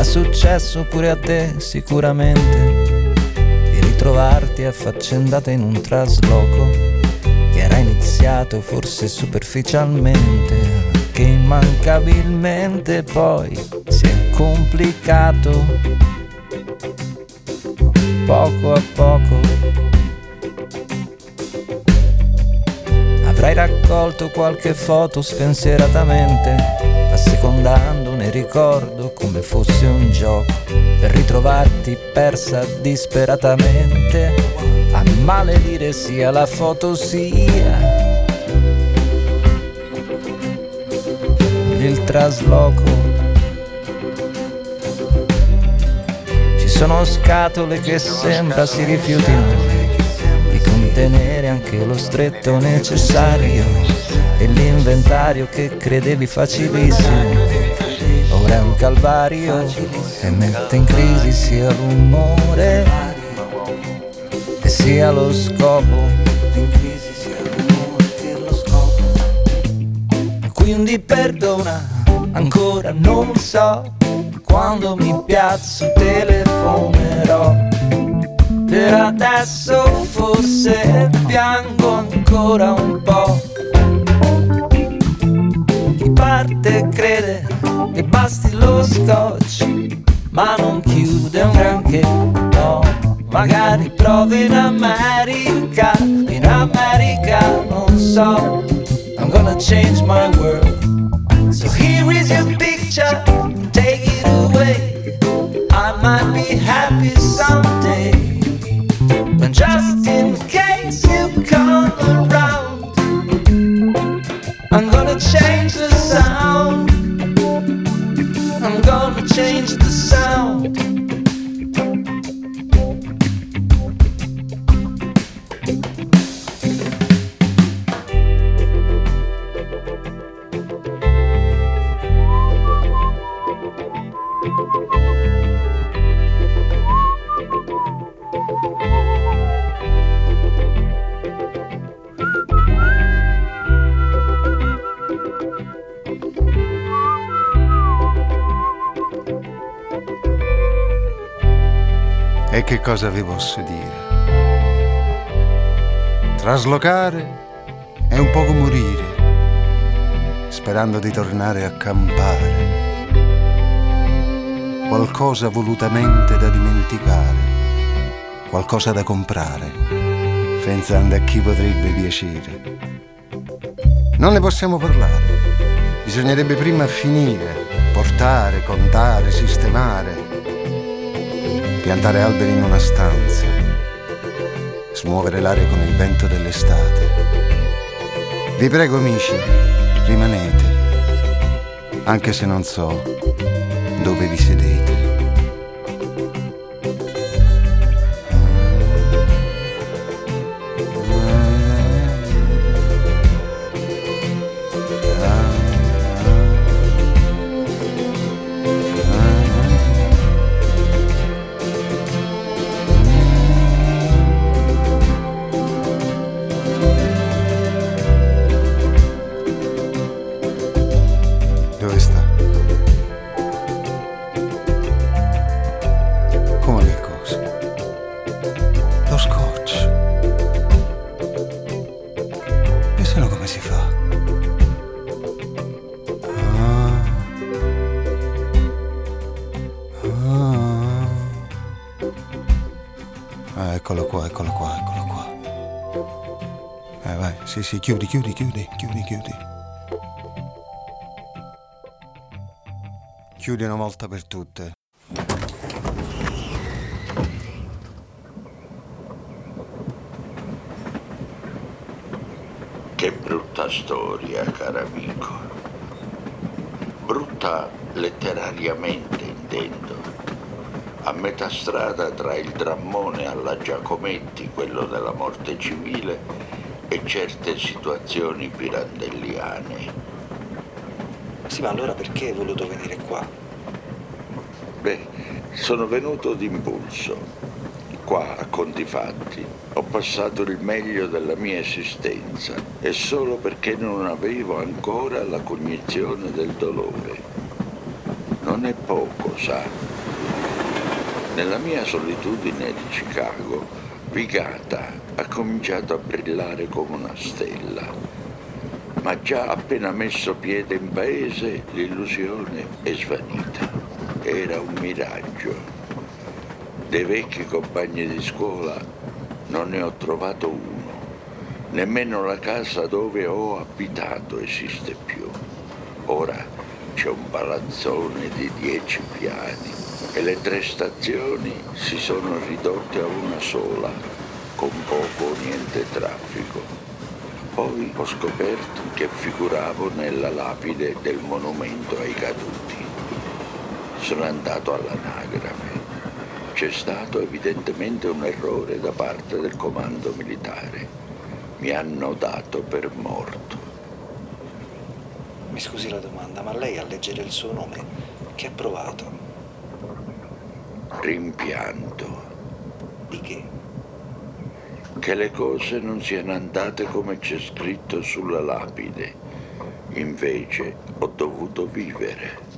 Sarà successo pure a te sicuramente di ritrovarti affaccendata in un trasloco che era iniziato forse superficialmente, che immancabilmente poi si è complicato poco a poco. Avrai raccolto qualche foto spensieratamente, assecondando ne ricordo come fosse un gioco, per ritrovarti persa disperatamente a maledire sia la foto sia il trasloco. Ci sono scatole che sembra si rifiutino di contenere anche lo stretto necessario, e l'inventario che credevi facilissimo ora è un calvario e mette in crisi sia l'umore e sia lo scopo. Quindi perdona, ancora non so quando mi piazzo telefonerò. Per adesso forse piango ancora un po'. Chi parte crede che basti lo scotch, ma non chiude un granché, no. Magari provi in America non so. I'm gonna change my world. So here is your picture, take it away. I might be happy someday, but just in case you come around, I'm gonna change the sound. I'm gonna change the sound. E che cosa vi posso dire? Traslocare è un poco morire, sperando di tornare a campare. Qualcosa volutamente da dimenticare, qualcosa da comprare, pensando a chi potrebbe piacere. Non ne possiamo parlare, bisognerebbe prima finire, portare, contare, sistemare, piantare alberi in una stanza, smuovere l'aria con il vento dell'estate. Vi prego amici, rimanete, anche se non so dove vi sedete. Dove sta? Come le cose? Lo scotch. E se no come si fa? Eccolo qua, eccolo qua, eccolo qua. Vai, sì, chiudi. Chiudi una volta per tutte. Che brutta storia, caro amico. Brutta letterariamente, intendo. A metà strada tra il drammone alla Giacometti, quello della morte civile, e certe situazioni pirandelliane. Sì, ma allora perché hai voluto venire qua? Beh, sono venuto d'impulso. Qua, a conti fatti, ho passato il meglio della mia esistenza, e solo perché non avevo ancora la cognizione del dolore. Non è poco, sa. Nella mia solitudine di Chicago, Vigata ha cominciato a brillare come una stella. Ma già appena messo piede in paese, l'illusione è svanita. Era un miraggio. Dei vecchi compagni di scuola non ne ho trovato uno. Nemmeno la casa dove ho abitato esiste più. Ora c'è un palazzone di 10 piani e le 3 stazioni si sono ridotte a una sola, con poco o niente traffico. Poi ho scoperto che figuravo nella lapide del monumento ai caduti. Sono andato all'anagrafe. C'è stato evidentemente un errore da parte del comando militare. Mi hanno dato per morto. Mi scusi la domanda, ma lei a leggere il suo nome che ha provato? Rimpianto Di che? che le cose non siano andate come c'è scritto sulla lapide. Invece ho dovuto vivere.